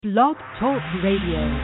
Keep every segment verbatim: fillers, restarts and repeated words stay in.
Blog Talk Radio.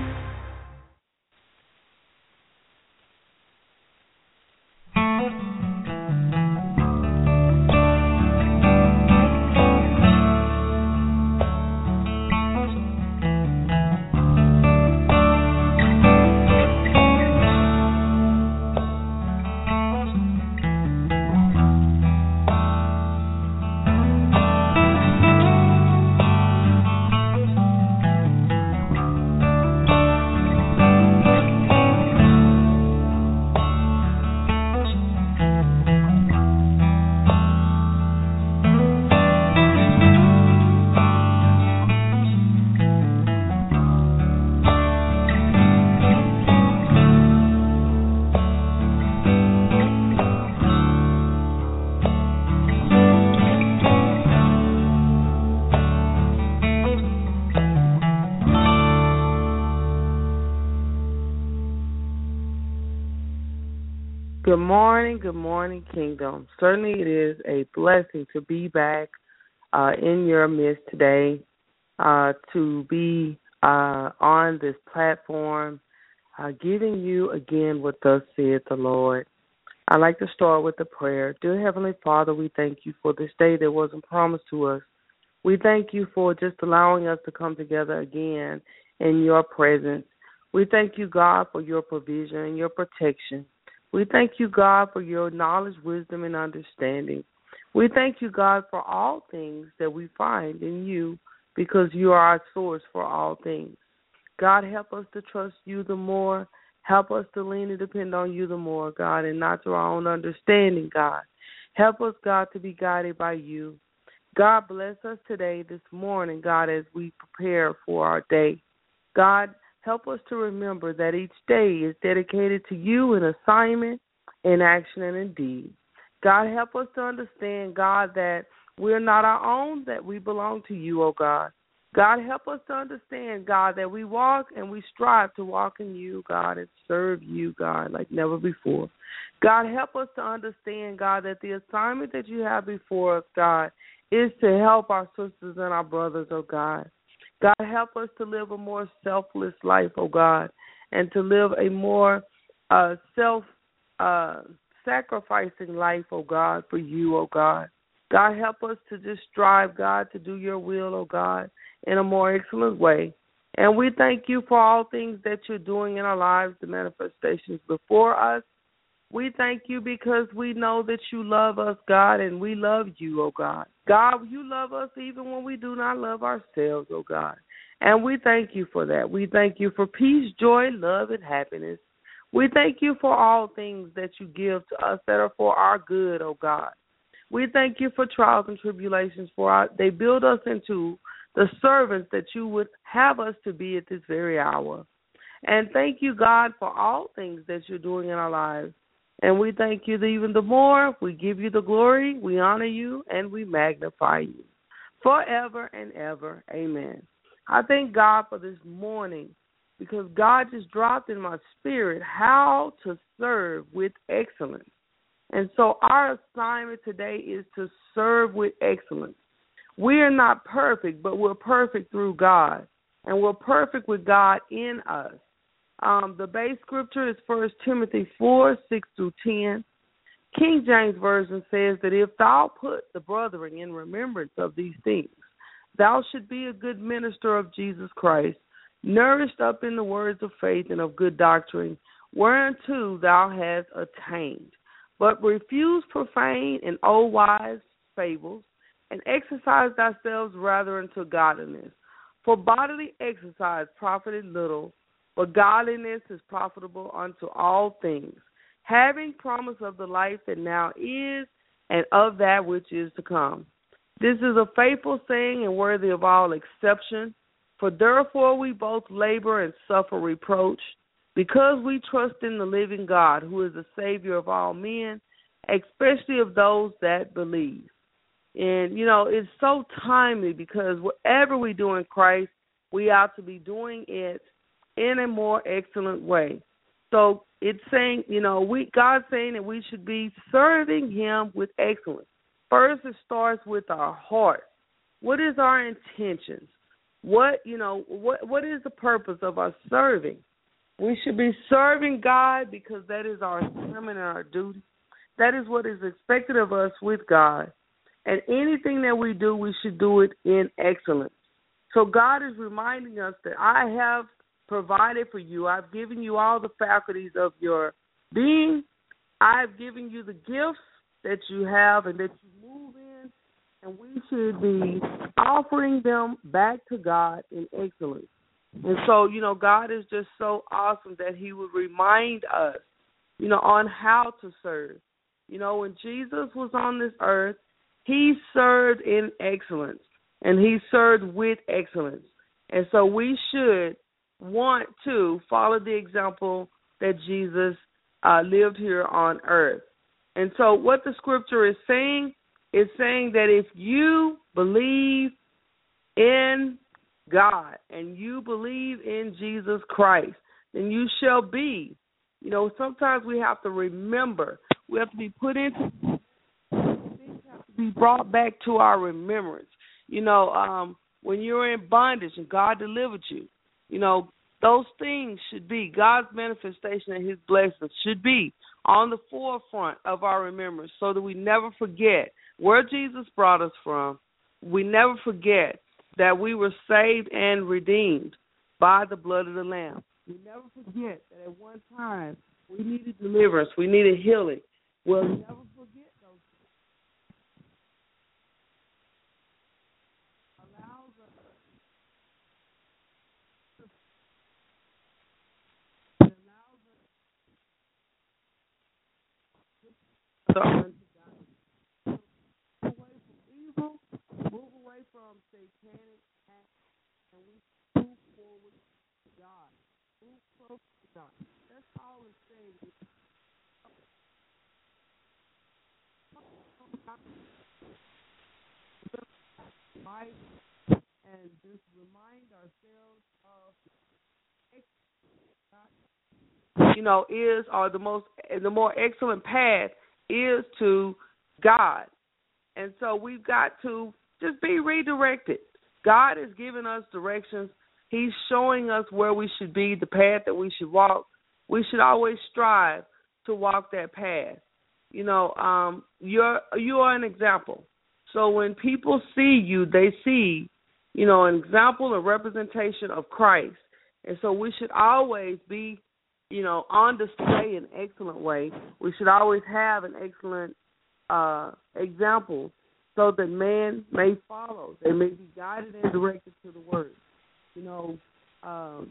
Good morning, good morning, Kingdom. Certainly it is a blessing to be back uh, in your midst today, uh, to be uh, on this platform, uh, giving you again what thus saith the Lord. I'd like to start with a prayer. Dear Heavenly Father, we thank you for this day that wasn't promised to us. We thank you for just allowing us to come together again in your presence. We thank you, God, for your provision and your protection. We thank you, God, for your knowledge, wisdom, and understanding. We thank you, God, for all things that we find in you because you are our source for all things. God, help us to trust you the more. Help us to lean and depend on you the more, God, and not to our own understanding, God. Help us, God, to be guided by you. God, bless us today, this morning, God, as we prepare for our day. God, help us to remember that each day is dedicated to you in assignment, in action, and in deed. God, help us to understand, God, that we're not our own, that we belong to you, oh God. God, help us to understand, God, that we walk and we strive to walk in you, God, and serve you, God, like never before. God, help us to understand, God, that the assignment that you have before us, God, is to help our sisters and our brothers, oh God. God, help us to live a more selfless life, oh God, and to live a more uh, self-sacrificing uh, life, oh God, for you, oh God. God, help us to just strive, God, to do your will, oh God, in a more excellent way. And we thank you for all things that you're doing in our lives, the manifestations before us. We thank you because we know that you love us, God, and we love you, oh God. God, you love us even when we do not love ourselves, oh God. And we thank you for that. We thank you for peace, joy, love, and happiness. We thank you for all things that you give to us that are for our good, oh God. We thank you for trials and tribulations, for our, they build us into the servants that you would have us to be at this very hour. And thank you, God, for all things that you're doing in our lives. And we thank you that even the more. We give you the glory, we honor you, and we magnify you forever and ever. Amen. I thank God for this morning because God just dropped in my spirit how to serve with excellence. And so our assignment today is to serve with excellence. We are not perfect, but we're perfect through God, and we're perfect with God in us. Um, the base scripture is First Timothy four, six through ten. King James Version says that if thou put the brethren in remembrance of these things, thou should be a good minister of Jesus Christ, nourished up in the words of faith and of good doctrine, whereunto thou hast attained. But refuse profane and old wise fables, and exercise thyself rather unto godliness. For bodily exercise profited little, but godliness is profitable unto all things, having promise of the life that now is and of that which is to come. This is a faithful saying and worthy of all exception, for therefore we both labor and suffer reproach, because we trust in the living God, who is the Savior of all men, especially of those that believe. And, you know, it's so timely because whatever we do in Christ, we ought to be doing it in a more excellent way. So it's saying, you know, we God's saying that we should be serving him with excellence. First, it starts with our heart. What is our intentions? what, you know, what what is the purpose of us serving? We should be serving God because that is our assignment and our duty. That is what is expected of us with God. And anything that we do, we should do it in excellence. So God is reminding us that I have provided for you. I've given you all the faculties of your being. I've given you the gifts that you have and that you move in, and we should be offering them back to God in excellence. And so, you know, God is just so awesome that he would remind us, you know, on how to serve. You know, when Jesus was on this earth, he served in excellence, and he served with excellence. And so we should want to follow the example that Jesus uh, lived here on earth. And so what the scripture is saying is saying that if you believe in God and you believe in Jesus Christ, then you shall be. You know, sometimes we have to remember. We have to be put into, things have to be brought back to our remembrance. You know, um, when you're in bondage and God delivered you, you know, those things should be, God's manifestation and his blessings should be on the forefront of our remembrance so that we never forget where Jesus brought us from. We never forget that we were saved and redeemed by the blood of the Lamb. We never forget that at one time we needed deliverance, we needed healing. We'll never forget those things. Allows us it allows us to unto God. Move away from evil, move away from satanic acts, and we move forward to God. Move close to God. That's all it's saying. Life and just remind ourselves of, you know, is or the most the more excellent path is to God. And so we've got to just be redirected. God is giving us directions. He's showing us where we should be, the path that we should walk. We should always strive to walk that path. You know, um, you're you are an example. So when people see you, they see, you know, an example, a representation of Christ. And so we should always be, you know, on display in an excellent way. We should always have an excellent uh, example so that man may follow. They may be guided and directed to the word. You know, um,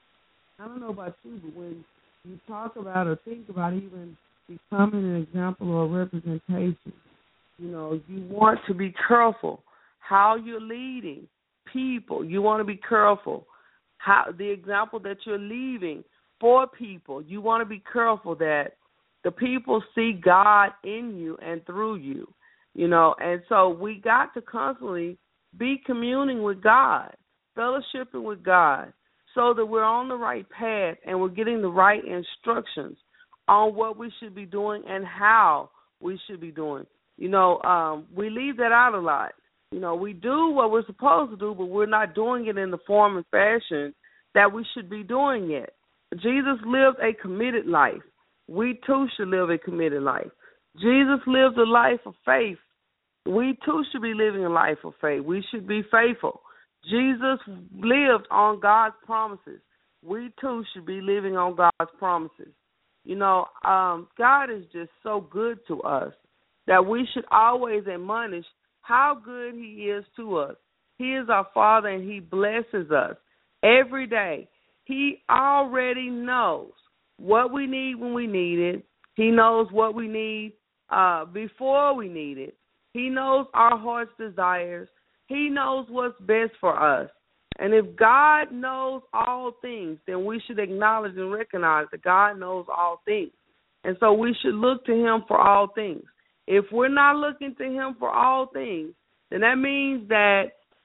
I don't know about you, but when you talk about or think about even becoming an example or representation, you know, you want to be careful how you're leading people. You want to be careful how the example that you're leaving for people. You want to be careful that the people see God in you and through you, you know. And so we got to constantly be communing with God, fellowshipping with God, so that we're on the right path and we're getting the right instructions on what we should be doing and how we should be doing. You know, um, we leave that out a lot. You know, we do what we're supposed to do, but we're not doing it in the form and fashion that we should be doing it. Jesus lived a committed life. We too should live a committed life. Jesus lived a life of faith. We too should be living a life of faith. We should be faithful. Jesus lived on God's promises. We too should be living on God's promises. You know, um, God is just so good to us that we should always admonish how good he is to us. He is our Father, and he blesses us every day. He already knows what we need when we need it. He knows what we need uh, before we need it. He knows our heart's desires. He knows what's best for us. And if God knows all things, then we should acknowledge and recognize that God knows all things. And so we should look to him for all things. If we're not looking to him for all things, then that means that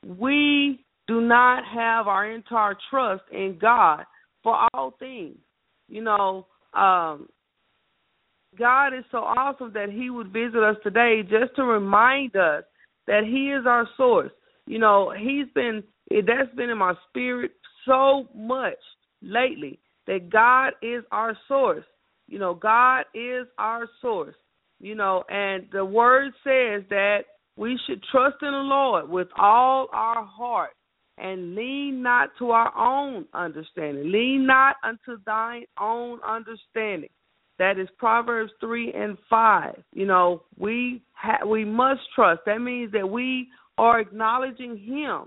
we do not have our entire trust in God for all things. You know, um, God is so awesome that he would visit us today just to remind us that he is our source. You know, he's been It, that's been in my spirit so much lately, that God is our source. You know, God is our source. You know, and the word says that we should trust in the Lord with all our heart and lean not to our own understanding. Lean not unto thine own understanding. That is Proverbs three and five. You know, we ha- we must trust. That means that we are acknowledging him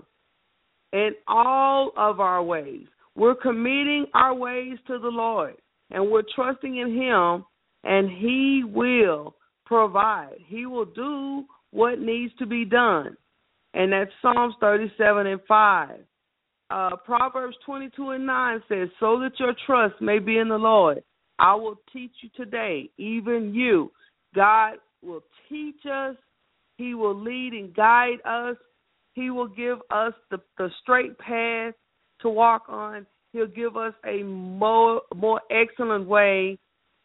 in all of our ways. We're committing our ways to the Lord, and we're trusting in him, and he will provide. He will do what needs to be done. And that's Psalms thirty-seven and five. Uh, Proverbs twenty-two and nine says, so that your trust may be in the Lord, I will teach you today, even you. God will teach us. He will lead and guide us. He will give us the, the straight path to walk on. He'll give us a more, more excellent way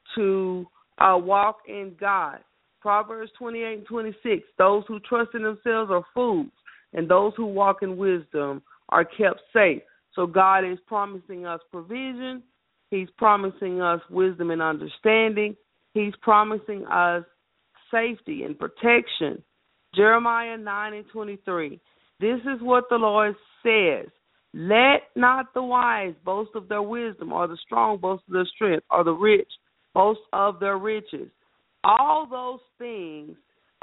to uh, walk in God. Proverbs twenty-eight and twenty-six, those who trust in themselves are fools, and those who walk in wisdom are kept safe. So God is promising us provision. He's promising us wisdom and understanding. He's promising us safety and protection. Jeremiah nine and twenty-three, this is what the Lord says. Let not the wise boast of their wisdom, or the strong boast of their strength, or the rich boast of their riches. All those things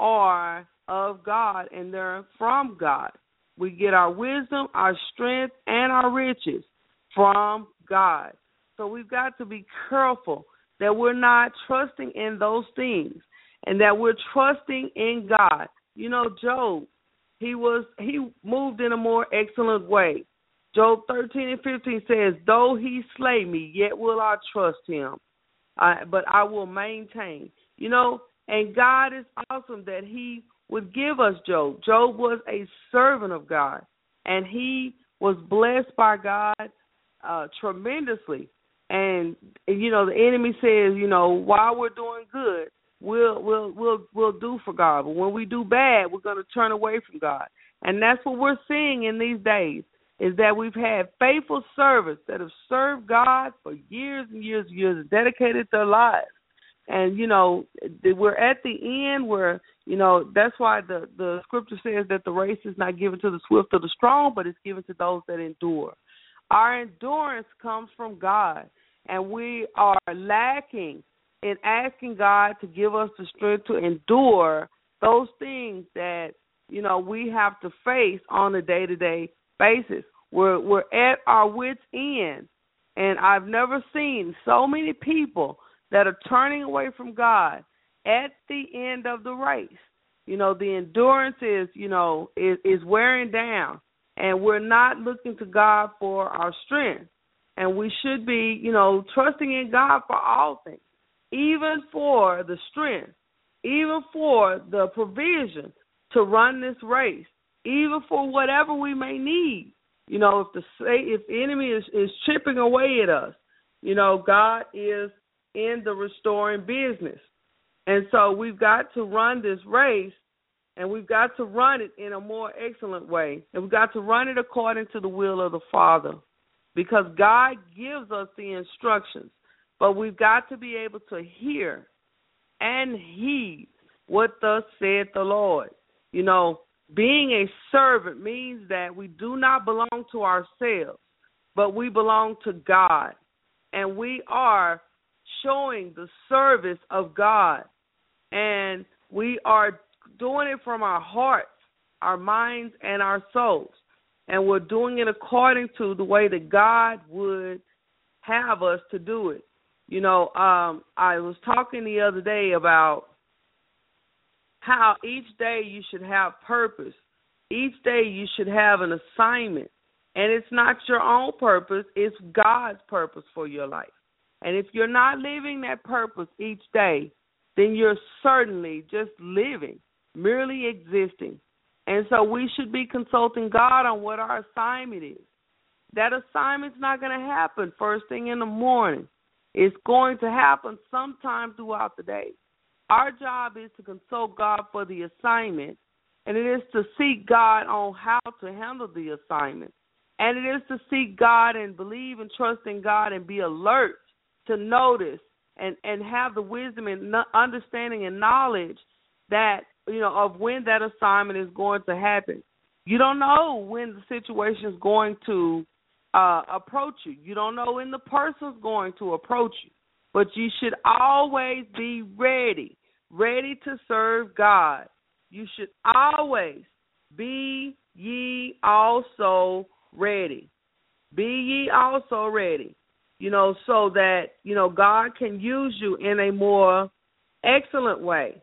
are of God, and they're from God. We get our wisdom, our strength, and our riches from God. So we've got to be careful that we're not trusting in those things, and that we're trusting in God. You know, Job, he was he moved in a more excellent way. Job thirteen and fifteen says, though he slay me, yet will I trust him, uh, but I will maintain. You know, and God is awesome that he would give us Job. Job was a servant of God, and he was blessed by God uh, tremendously. And, you know, the enemy says, you know, while we're doing good, we'll we'll we'll we'll do for God. But when we do bad, we're going to turn away from God. And that's what we're seeing in these days, is that we've had faithful servants that have served God for years and years and years and dedicated their lives. And, you know, we're at the end where, you know, that's why the, the scripture says that the race is not given to the swift or the strong, but it's given to those that endure. Our endurance comes from God, and we are lacking in asking God to give us the strength to endure those things that, you know, we have to face on a day-to-day basis. We're, we're at our wits' end, and I've never seen so many people that are turning away from God at the end of the race. You know, the endurance is, you know, is, is wearing down, and we're not looking to God for our strength. And we should be, you know, trusting in God for all things, even for the strength, even for the provision to run this race, even for whatever we may need. You know, if the if the enemy is, is chipping away at us, you know, God is in the restoring business. And so we've got to run this race, and we've got to run it in a more excellent way. And we've got to run it according to the will of the Father, because God gives us the instructions. But we've got to be able to hear and heed what thus said the Lord. You know, being a servant means that we do not belong to ourselves, but we belong to God. And we are showing the service of God. And we are doing it from our hearts, our minds, and our souls. And we're doing it according to the way that God would have us to do it. You know, um, I was talking the other day about how each day you should have purpose. Each day you should have an assignment. And it's not your own purpose, it's God's purpose for your life. And if you're not living that purpose each day, then you're certainly just living, merely existing. And so we should be consulting God on what our assignment is. That assignment's not going to happen first thing in the morning. It's going to happen sometime throughout the day. Our job is to consult God for the assignment, and it is to seek God on how to handle the assignment. And it is to seek God and believe and trust in God and be alert to notice and, and have the wisdom and understanding and knowledge that, you know, of when that assignment is going to happen. You don't know when the situation is going to uh, approach you. You don't know when the person's going to approach you. But you should always be ready, ready to serve God. You should always be ye also ready. Be ye also ready, you know, so that, you know, God can use you in a more excellent way.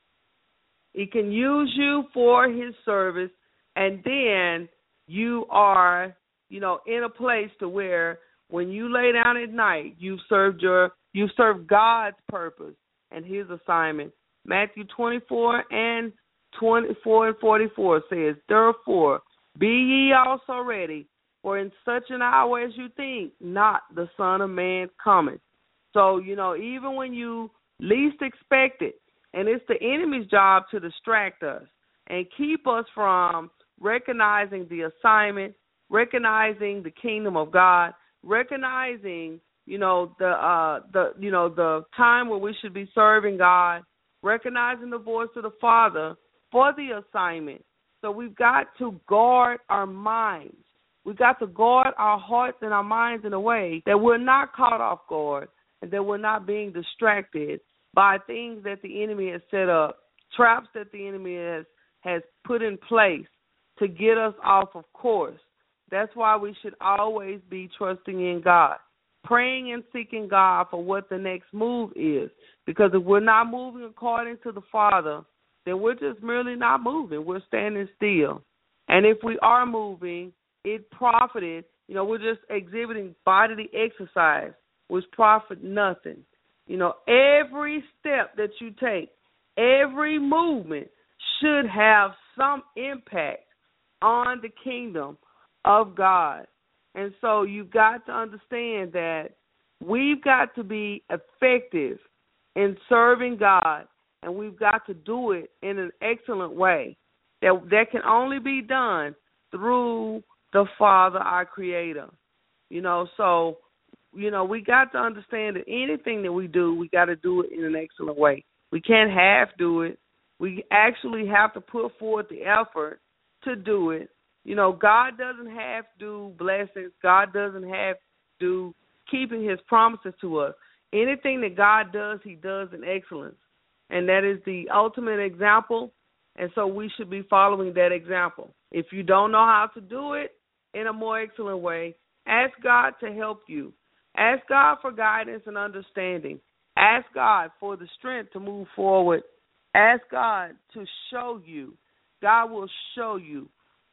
He can use you for his service, and then you are, you know, in a place to where when you lay down at night, you've served your, you've served God's purpose and his assignment. Matthew twenty-four and twenty-four and forty-four says, therefore, be ye also ready, for in such an hour as you think, not the Son of Man cometh. So, you know, even when you least expect it, and it's the enemy's job to distract us and keep us from recognizing the assignment, recognizing the kingdom of God, recognizing, you know, the uh, the you know the time where we should be serving God, recognizing the voice of the Father for the assignment. So we've got to guard our minds. We've got to guard our hearts and our minds in a way that we're not caught off guard and that we're not being distracted by things that the enemy has set up, traps that the enemy has, has put in place to get us off of course. That's why we should always be trusting in God, praying and seeking God for what the next move is. Because if we're not moving according to the Father, then we're just merely not moving. We're standing still. And if we are moving, it profited, you know, we're just exhibiting bodily exercise, which profit nothing. You know, every step that you take, every movement should have some impact on the kingdom of God. And so you've got to understand that we've got to be effective in serving God, and we've got to do it in an excellent way. That that can only be done through the Father, our Creator. You know, so, you know, we got to understand that anything that we do, we got to do it in an excellent way. We can't half do it. We actually have to put forth the effort to do it. You know, God doesn't have to do blessings. God doesn't have to do keeping his promises to us. Anything that God does, he does in excellence. And that is the ultimate example. And so we should be following that example. If you don't know how to do it in a more excellent way, ask God to help you. Ask God for guidance and understanding. Ask God for the strength to move forward. Ask God to show you. God will show you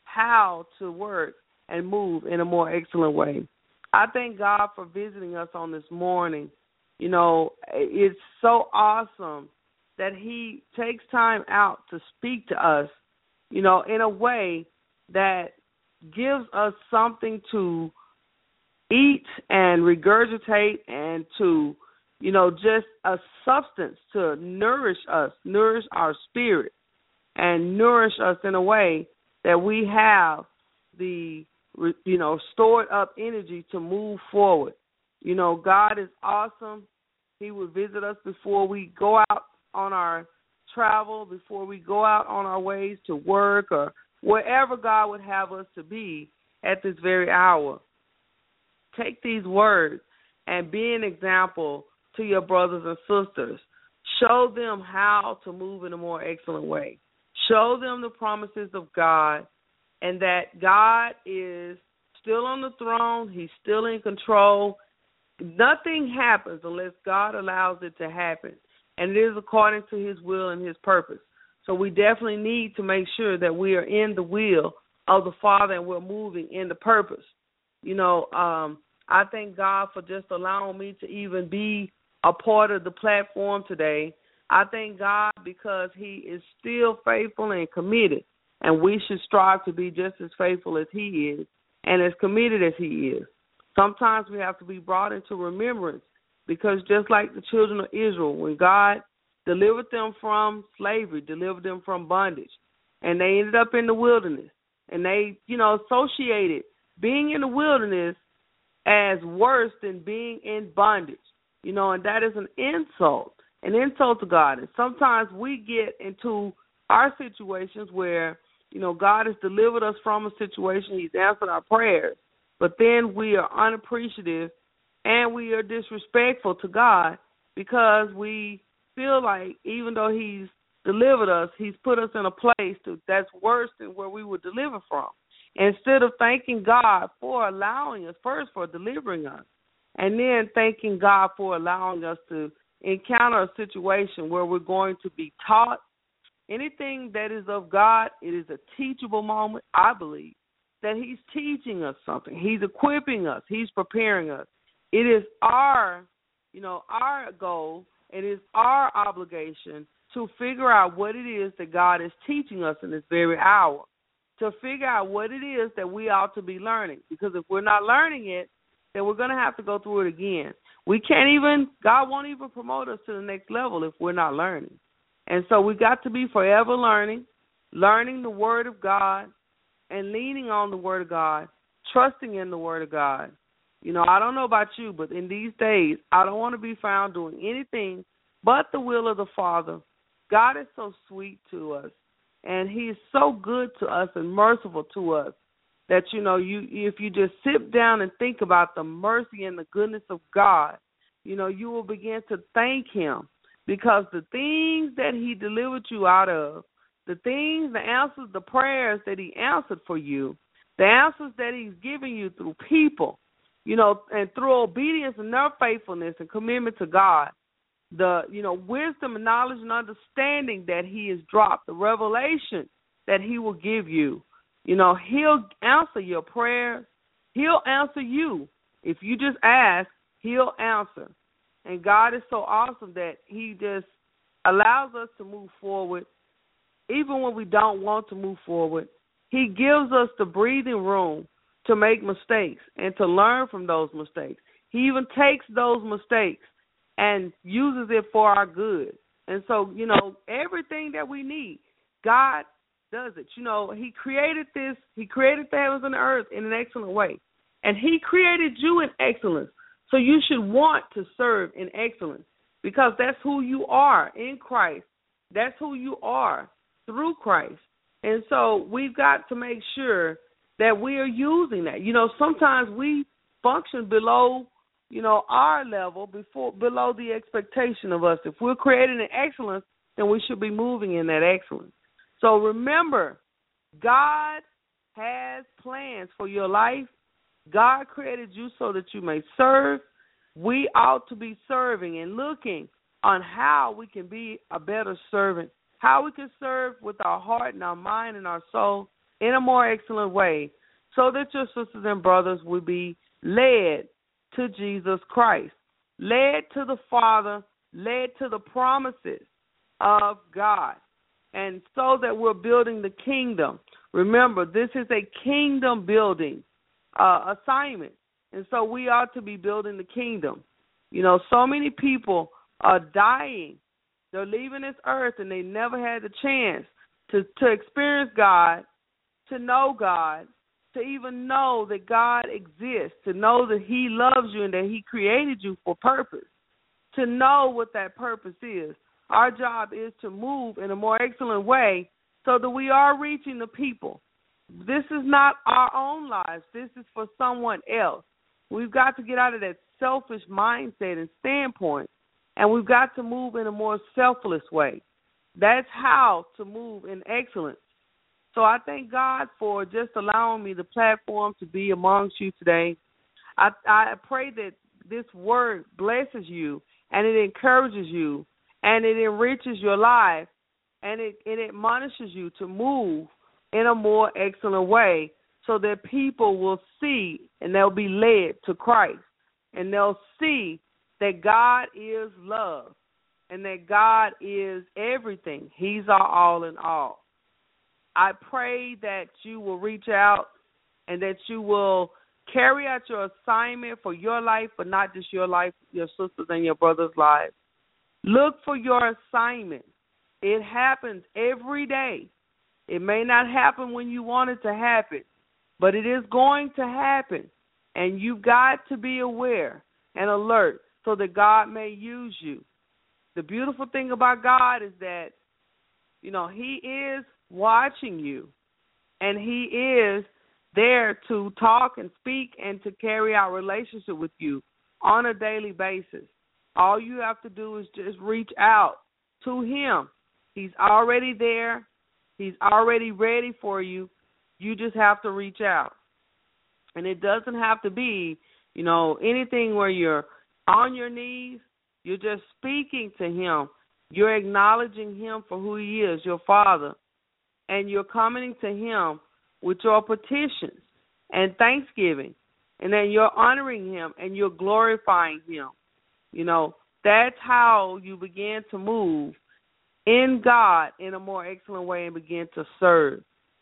how to work and move in a more excellent way. I thank God for visiting us on this morning. You know, it's so awesome that he takes time out to speak to us, you know, in a way that gives us something to eat and regurgitate and to, you know, just a substance to nourish us, nourish our spirit, and nourish us in a way that we have the, you know, stored up energy to move forward. You know, God is awesome. He will visit us before we go out on our travel, before we go out on our ways to work or wherever God would have us to be at this very hour. Take these words and be an example to your brothers and sisters. Show them how to move in a more excellent way. Show them the promises of God and that God is still on the throne. He's still in control. Nothing happens unless God allows it to happen, and it is according to his will and his purpose. So we definitely need to make sure that we are in the will of the Father and we're moving in the purpose. You know, um, I thank God for just allowing me to even be a part of the platform today. I thank God because he is still faithful and committed, and we should strive to be just as faithful as he is and as committed as he is. Sometimes we have to be brought into remembrance because just like the children of Israel, when God delivered them from slavery, delivered them from bondage, and they ended up in the wilderness, and they, you know, associated being in the wilderness as worse than being in bondage, you know, and that is an insult, an insult to God. And sometimes we get into our situations where, you know, God has delivered us from a situation. He's answered our prayers, but then we are unappreciative and we are disrespectful to God because we feel like even though he's delivered us, he's put us in a place to, that's worse than where we were delivered from. Instead of thanking God for allowing us, first for delivering us, and then thanking God for allowing us to encounter a situation where we're going to be taught. Anything that is of God, it is a teachable moment, I believe, that he's teaching us something. He's equipping us. He's preparing us. It is our, you know, our goal. It is our obligation to figure out what it is that God is teaching us in this very hour, to figure out what it is that we ought to be learning. Because if we're not learning it, then we're going to have to go through it again. We can't even, God won't even promote us to the next level if we're not learning. And so we got to be forever learning, learning the Word of God and leaning on the Word of God, trusting in the Word of God. You know, I don't know about you, but in these days, I don't want to be found doing anything but the will of the Father. God is so sweet to us, and he is so good to us and merciful to us that, you know, you if you just sit down and think about the mercy and the goodness of God, you know, you will begin to thank him. Because the things that he delivered you out of, the things, the answers, the prayers that he answered for you, the answers that he's giving you through people, you know, and through obedience and their faithfulness and commitment to God, the, you know, wisdom and knowledge and understanding that he has dropped, the revelation that he will give you, you know, he'll answer your prayers. He'll answer you. If you just ask, he'll answer. And God is so awesome that he just allows us to move forward, even when we don't want to move forward. He gives us the breathing room to make mistakes and to learn from those mistakes. He even takes those mistakes and uses it for our good. And so, you know, everything that we need, God does it. You know, he created this, he created the heavens and the earth in an excellent way. And he created you in excellence. So you should want to serve in excellence because that's who you are in Christ. That's who you are through Christ. And so we've got to make sure that we are using that. You know, sometimes we function below, you know, our level, before below the expectation of us. If we're creating an excellence, then we should be moving in that excellence. So remember, God has plans for your life. God created you so that you may serve. We ought to be serving and looking on how we can be a better servant, how we can serve with our heart and our mind and our soul in a more excellent way so that your sisters and brothers will be led to Jesus Christ, led to the Father, led to the promises of God, and so that we're building the kingdom. Remember, this is a kingdom building Uh, assignment. And so we ought to be building the kingdom. You know, so many people are dying. They're leaving this earth and they never had the chance to, to experience God, to know God, to even know that God exists, to know that he loves you and that he created you for purpose, to know what that purpose is. Our job is to move in a more excellent way so that we are reaching the people. This is not our own lives. This is for someone else. We've got to get out of that selfish mindset and standpoint, and we've got to move in a more selfless way. That's how to move in excellence. So I thank God for just allowing me the platform to be amongst you today. I, I pray that this word blesses you, and it encourages you, and it enriches your life, and it, it admonishes you to move in a more excellent way so that people will see and they'll be led to Christ, and they'll see that God is love and that God is everything. He's our all in all. I pray that you will reach out and that you will carry out your assignment for your life, but not just your life, your sisters and your brothers' lives. Look for your assignment. It happens every day. It may not happen when you want it to happen, But it is going to happen, and you've got to be aware and alert so that God may use you. The beautiful thing about God is that, you know, he is watching you, and he is there to talk and speak and to carry out relationship with you on a daily basis. All you have to do is just reach out to him. He's already there. He's already ready for you. You just have to reach out. And it doesn't have to be, you know, anything where you're on your knees. You're just speaking to him. You're acknowledging him for who he is, your Father. And you're coming to him with your petitions and thanksgiving. And then you're honoring him and you're glorifying him. You know, that's how you begin to move in God in a more excellent way and begin to serve.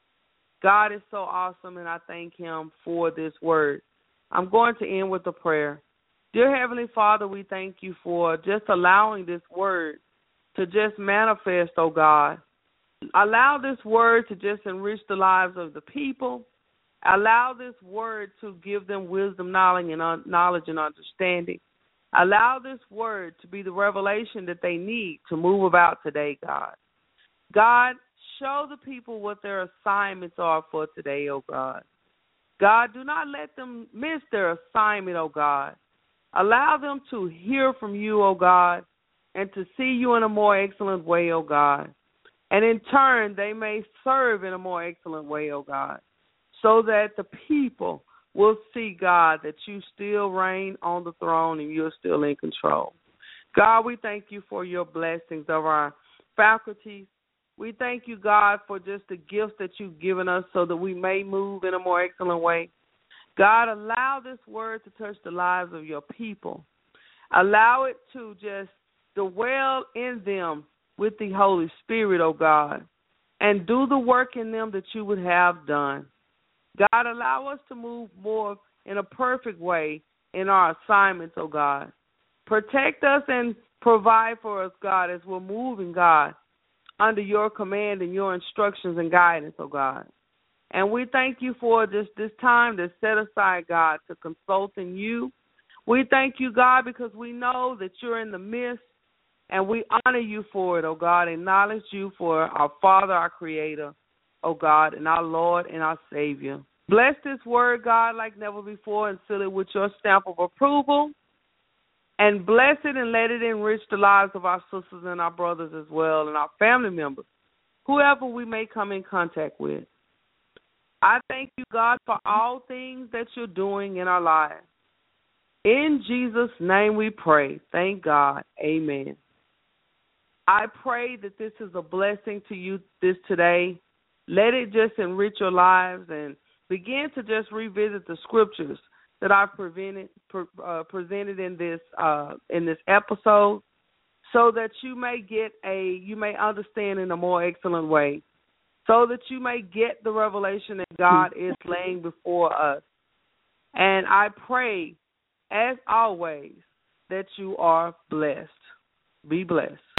God is so awesome, and I thank him for this word. I'm going to end with a prayer. Dear Heavenly Father, we thank you for just allowing this word to just manifest, oh God. Allow this word to just enrich the lives of the people. Allow this word to give them wisdom, knowledge, and un- knowledge and understanding. Allow this word to be the revelation that they need to move about today, God. God, show the people what their assignments are for today, oh God. God, do not let them miss their assignment, oh God. Allow them to hear from you, oh God, and to see you in a more excellent way, oh God. And in turn, they may serve in a more excellent way, oh God, so that the people will see, God, that you still reign on the throne and you're still in control. God, we thank you for your blessings of our faculties. We thank you, God, for just the gifts that you've given us so that we may move in a more excellent way. God, allow this word to touch the lives of your people. Allow it to just dwell in them with the Holy Spirit, oh God, and do the work in them that you would have done. God, allow us to move more in a perfect way in our assignments, oh God. Protect us and provide for us, God, as we're moving, God, under your command and your instructions and guidance, oh God. And we thank you for this, this time that's set aside, God, to consult in you. We thank you, God, because we know that you're in the midst, and we honor you for it, oh God, acknowledge you for our Father, our Creator, oh God, and our Lord and our Savior. Bless this word, God, like never before, and seal it with your stamp of approval. And bless it and let it enrich the lives of our sisters and our brothers as well, and our family members, whoever we may come in contact with. I thank you, God, for all things that you're doing in our lives. In Jesus' name we pray. Thank God. Amen. I pray that this is a blessing to you this today. Let it just enrich your lives and begin to just revisit the scriptures that I've prevented, uh, presented in this uh, in this episode, so that you may get a you may understand in a more excellent way, so that you may get the revelation that God is laying before us. And I pray, as always, that you are blessed. Be blessed.